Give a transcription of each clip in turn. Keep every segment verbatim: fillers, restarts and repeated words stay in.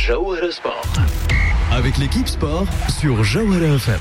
Jawhara Sport. Avec l'équipe sport sur Jawhara F M.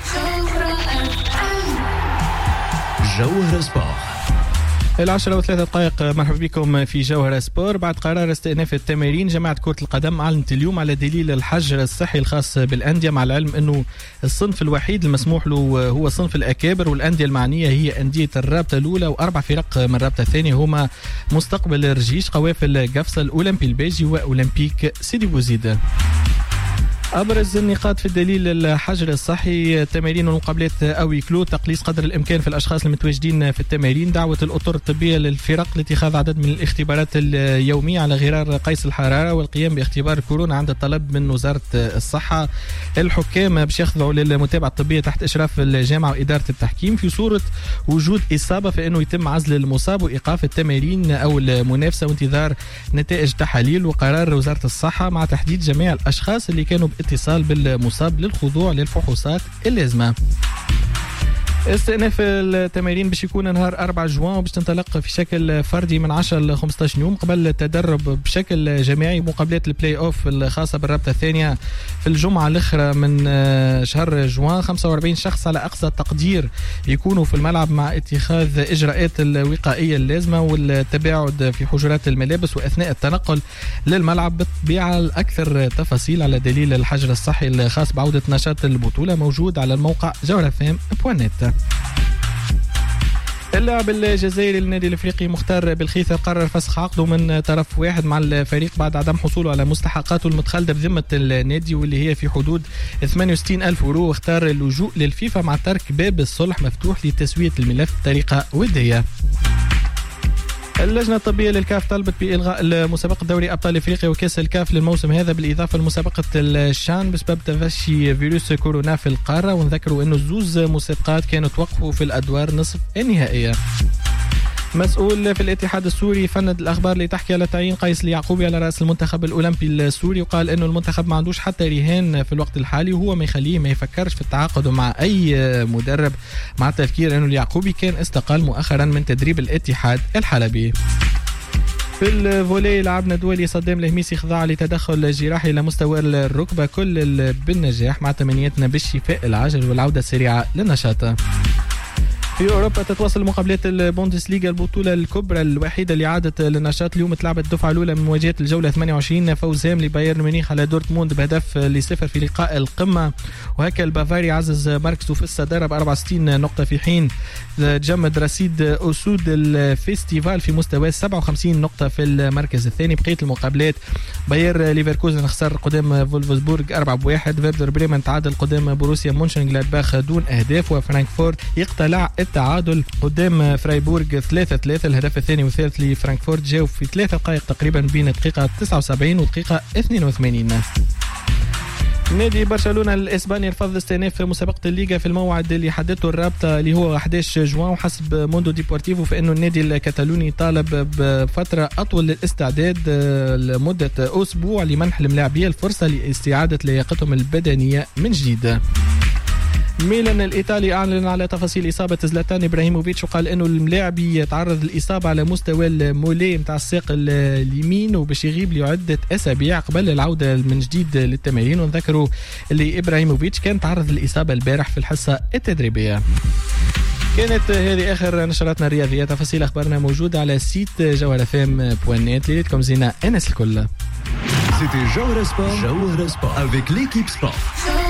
Jawhara Sport. العشرة وثلاثة دقائق. مرحبا بكم في جوهرة سبور. بعد قرار استئناف التمارين، جماعة كرة القدم أعلنت اليوم على دليل الحجر الصحي الخاص بالأندية، مع العلم أنه الصنف الوحيد المسموح له هو صنف الأكابر، والأندية المعنية هي أندية الرابطة الأولى وأربع فرق من الرابطة الثانية هما مستقبل الرجيش، قوافل قفصة، الأولمبي البيجي وأولمبيك سيدي بوزيد. أبرز النقاط في الدليل الحجر الصحي: تمارين ومقابلات أو كلو، تقليص قدر الإمكان في الأشخاص المتواجدين في التمارين، دعوة الأطر الطبية للفرق لاتخاذ عدد من الاختبارات اليومية على غرار قيس الحرارة والقيام باختبار كورونا عند الطلب من وزارة الصحة. الحكام باش يخضعوا للمتابعة الطبية تحت إشراف الجامعة وإدارة التحكيم. في صورة وجود إصابة فإنه يتم عزل المصاب وإيقاف التمارين أو المنافسة وانتظار نتائج تحاليل وقرار وزارة الصحة، مع تحديد جميع الأشخاص اللي كانوا اتصال بالمصاب للخضوع للفحوصات اللازمة. استئناف التمارين باش يكون نهار أربعة جوان، وباش تنطلق في شكل فردي من عشرة ل خمسة عشر يوم، قبل التدرب بشكل جماعي. مقابلات البلاي اوف الخاصة بالرابطة الثانية في الجمعة الأخرى من شهر جوان. خمسة وأربعين شخص على أقصى تقدير يكونوا في الملعب مع اتخاذ إجراءات الوقائية اللازمة والتباعد في حجرات الملابس وأثناء التنقل للملعب. بالطبيعة الأكثر تفاصيل على دليل الحجر الصحي الخاص بعودة نشاط البطولة موجود على الموقع جوهرة فام دوت نت. اللاعب الجزائري للنادي الافريقي مختار بالخيثة قرر فسخ عقده من طرف واحد مع الفريق بعد عدم حصوله على مستحقاته المتخلدة بذمة النادي، واللي هي في حدود ثمانية وستين ألف يورو، واختار اللجوء للفيفا مع ترك باب الصلح مفتوح لتسوية الملف بطريقة ودية. اللجنة الطبية للكاف طلبت بإلغاء مسابقة دوري أبطال إفريقيا وكأس الكاف للموسم هذا، بالإضافة لمسابقة الشان بسبب تفشي فيروس كورونا في القارة. ونذكروا أنه زوز مسابقات كانوا توقفوا في الأدوار نصف النهائية. مسؤول في الاتحاد السوري فند الأخبار اللي تحكي على تعيين قيس اليعقوبي على رأس المنتخب الأولمبي السوري، وقال أنه المنتخب ما عندوش حتى رهان في الوقت الحالي، وهو ما يخليه ما يفكرش في التعاقد مع أي مدرب، مع التذكير أنه اليعقوبي كان استقال مؤخرا من تدريب الاتحاد الحلبي. في الفولي لعبنا دولي صدام الهميسي خضع لتدخل جراحي إلى مستوى الركبة، كل بالنجاح مع تمنياتنا بالشفاء العاجل والعودة السريعة للنشاط. في أوروبا تتواصل مقابلات البوندسليغا، البطولة الكبرى الوحيدة اللي عادت للنشاط. اليوم تلعبت الدفعة الأولى من مواجهة الجولة ثمانية وعشرين، فوز هام لبايرن ميونخ على دورتموند بهدف لصفر في لقاء القمة، وهكا البافاري عزز مركزه في الصدارة ب أربعة وستين نقطة، في حين تجمد رصيد أسود الفيستيفال في مستوى سبعة وخمسين نقطة في المركز الثاني. بقية المقابلات باير ليفركوزن خسر قدام فولفسبورغ أربعة بواحد، فيردر بريمن تعادل قدام بروسيا مونشنغلادباخ دون أهداف، وفرانكفورت يقتلع التعادل قدام فرايبورغ ثلاثة ثلاثة. الهدف الثاني والثالث لفرانكفورت جاءوا في ثلاثة دقائق تقريبا بين دقيقة تسعة وسبعين ودقيقة اثنين وثمانين. نادي برشلونة الإسباني رفض استئناف مسابقة الليغا في الموعد اللي حددته الرابطة اللي هو أحد عشر جوان، وحسب موندو ديبورتيفو فإنه النادي الكتالوني طالب بفترة أطول للاستعداد لمدة أسبوع لمنح الملاعبية الفرصة لاستعادة لياقتهم البدنية من جديد. ميلان الإيطالي أعلن على تفاصيل إصابة زلاتان إبراهيموفيتش، وقال إنه الملاعب يتعرض للإصابة على مستوى المولي متاع الساق اليمين وباش يغيب لعدة أسابيع قبل العودة من جديد للتمارين. ونذكروا اللي إبراهيموفيتش كان تعرض للإصابة البارح في الحصة التدريبية. كانت هذه آخر نشراتنا الرياضية. تفاصيل أخبارنا موجودة على سيت جوهرة فام بوان نت. ليلتكم زينة الناس الكل. C'était Jawhara Sport, Jawhara Sport avec l'équipe sport.